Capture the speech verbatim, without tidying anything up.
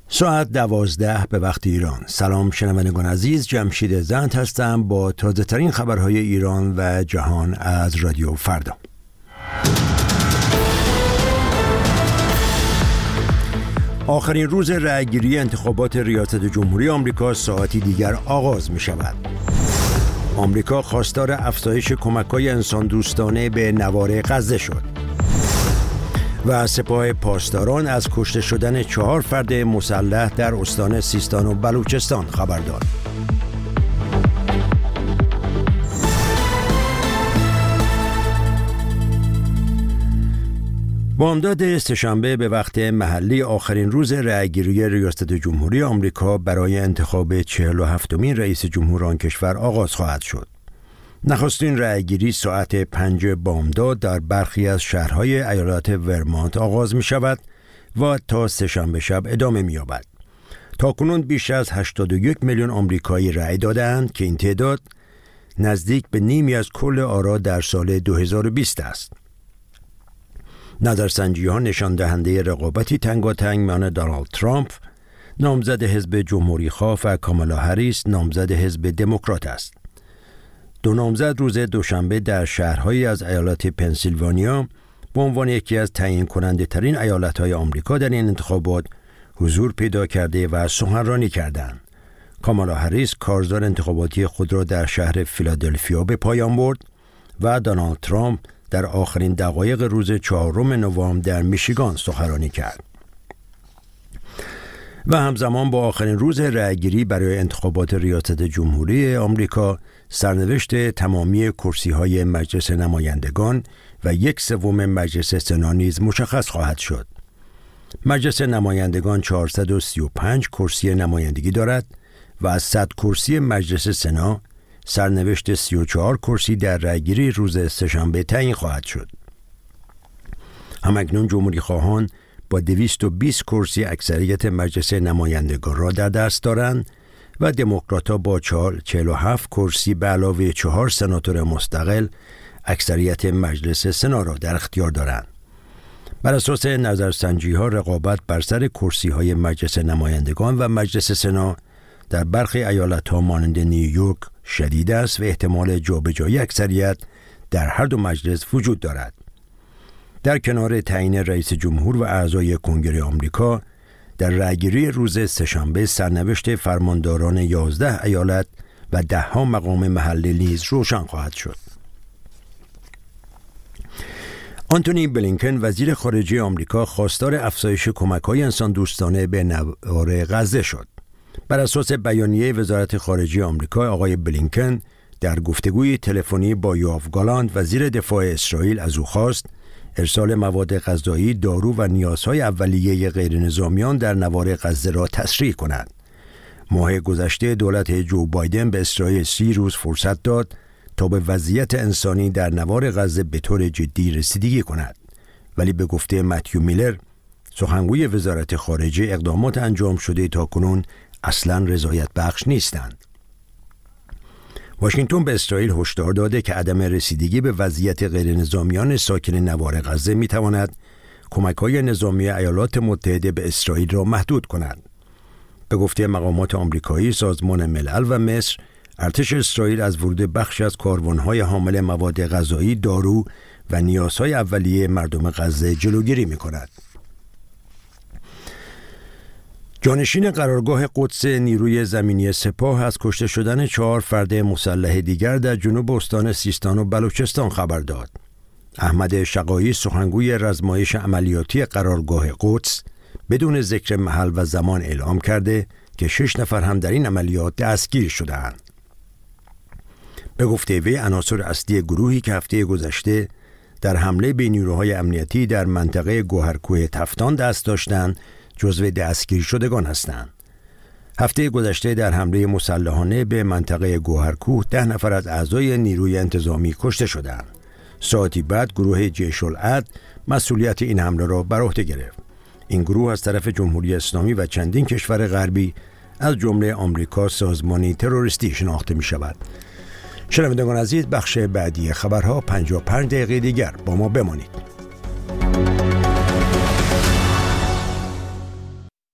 ساعت دوازده به وقت ایران. سلام شنوندگان عزیز، جمشید زند هستم با تازه ترین خبرهای ایران و جهان از رادیو فردا. آخرین روز رأیگیری انتخابات ریاست جمهوری آمریکا ساعتی دیگر آغاز می شود. آمریکا خواستار افزایش کمک‌های انسان دوستانه به نوار غزه شد و سپاه پاسداران از کشته شدن چهار فرد مسلح در استان سیستان و بلوچستان خبر داد. بامداد سه‌شنبه به وقت محلی آخرین روز رأیگیری ریاست جمهوری آمریکا برای انتخاب چهل و هفتمین رئیس جمهور آن کشور آغاز خواهد شد. نخستین رأیگیری ساعت پنج بامداد در برخی از شهرهای ایالت ورمانت آغاز می شود و تا سه‌شنبه شب ادامه می یابد. تاکنون بیش از هشتاد و یک میلیون آمریکایی رأی دادند که این تعداد نزدیک به نیمی از کل آرا در سال دو هزار و بیست است. نظرسنجی ها نشان دهنده رقابتی تنگاتنگ میان دونالد ترامپ نامزد حزب جمهوری خواه و کامالا هریس نامزد حزب دموکرات است. دو نامزد روز دوشنبه در شهرهایی از ایالت پنسیلوانیا به عنوان یکی از تعیین کننده ترین ایالت‌های آمریکا در این انتخابات حضور پیدا کرده و سخنرانی کردند. کامالا هریس کارزار انتخاباتی خود را در شهر فیلادلفیا به پایان برد و دونالد ترامپ در آخرین دقایق روز چهارم نوامبر در میشیگان سخنرانی کرد. و همزمان با آخرین روز رأیگیری برای انتخابات ریاست جمهوری آمریکا، سرنوشت تمامی کرسی‌های مجلس نمایندگان و یک سوم مجلس سنا نیز مشخص خواهد شد. مجلس نمایندگان چهارصد و سی و پنج کرسی نمایندگی دارد و از صد کرسی مجلس سنا سرنوشت سی و چهار کرسی در رأیگیری روز سه‌شنبه تعیین خواهد شد. همکنون جمهوری خواهان با دویست و بیست کرسی اکثریت مجلس نمایندگان را در دست دارند و دموکرات‌ها با چهل و هفت کرسی به علاوه چهار سناتور مستقل اکثریت مجلس سنا را در اختیار دارند. بر اساس نظرسنجی‌ها رقابت بر سر کرسی‌های مجلس نمایندگان و مجلس سنا در برخی ایالت‌ها مانند نیویورک شدید است و احتمال جابجایی اکثریت در هر دو مجلس وجود دارد. در کنار تعیین رئیس جمهور و اعضای کنگره آمریکا، در رأیگیری روز سه‌شنبه سرنوشت فرمانداران یازده ایالت و ده ها مقام محلی نیز روشن خواهد شد. آنتونی بلینکن وزیر خارجه آمریکا خواستار افزایش کمک‌های انسان دوستانه به نوار غزه شد. بر اساس بیانیه وزارت خارجه آمریکا، آقای بلینکن در گفتگوی تلفنی با یوآف گالانت وزیر دفاع اسرائیل از او خواست ارسال مواد غذایی، دارو و نیازهای اولیه غیرنظامیان در نوار غزه را تسریع کند. ماه گذشته دولت جو بایدن به اسرائیل سی روز فرصت داد تا به وضعیت انسانی در نوار غزه به طور جدی رسیدگی کند، ولی به گفته متیو میلر سخنگوی وزارت خارجه اقدامات انجام شده تاکنون اصلاً رضایت بخش نیستند. واشنگتن به اسرائیل هشدار داده که عدم رسیدگی به وضعیت غیرنظامیان ساکن نوار غزه می‌تواند کمک‌های نظامی ایالات متحده به اسرائیل را محدود کند. به گفته مقامات آمریکایی، سازمان ملل و مصر، ارتش اسرائیل از ورود بخشی از کاروان‌های حامل مواد غذایی، دارو و نیازهای اولیه مردم غزه جلوگیری می‌کند. جانشین قرارگاه قدس نیروی زمینی سپاه از کشته شدن چهار فرد مسلح دیگر در جنوب استان سیستان و بلوچستان خبر داد. احمد شقایی، سخنگوی رزمایش عملیاتی قرارگاه قدس، بدون ذکر محل و زمان اعلام کرده که شش نفر هم در این عملیات دستگیر شده‌اند. به گفته وی عناصر اصلی گروهی که هفته گذشته در حمله به نیروهای امنیتی در منطقه گوهرکوه تفتان دست داشتند جزو دستگیر شدگان هستند. هفته گذشته در حمله مسلحانه به منطقه گوهرکوه ده نفر از اعضای نیروی انتظامی کشته شدند. ساعتی بعد گروه جیش العدل مسئولیت این حمله را بر عهده گرفت. این گروه از طرف جمهوری اسلامی و چندین کشور غربی از جمله آمریکا سازمانی تروریستی شناخته می شود. شنوندگان عزیز، بخش بعدی خبرها پنجاه و پنج دقیقه دیگر با ما بمانید.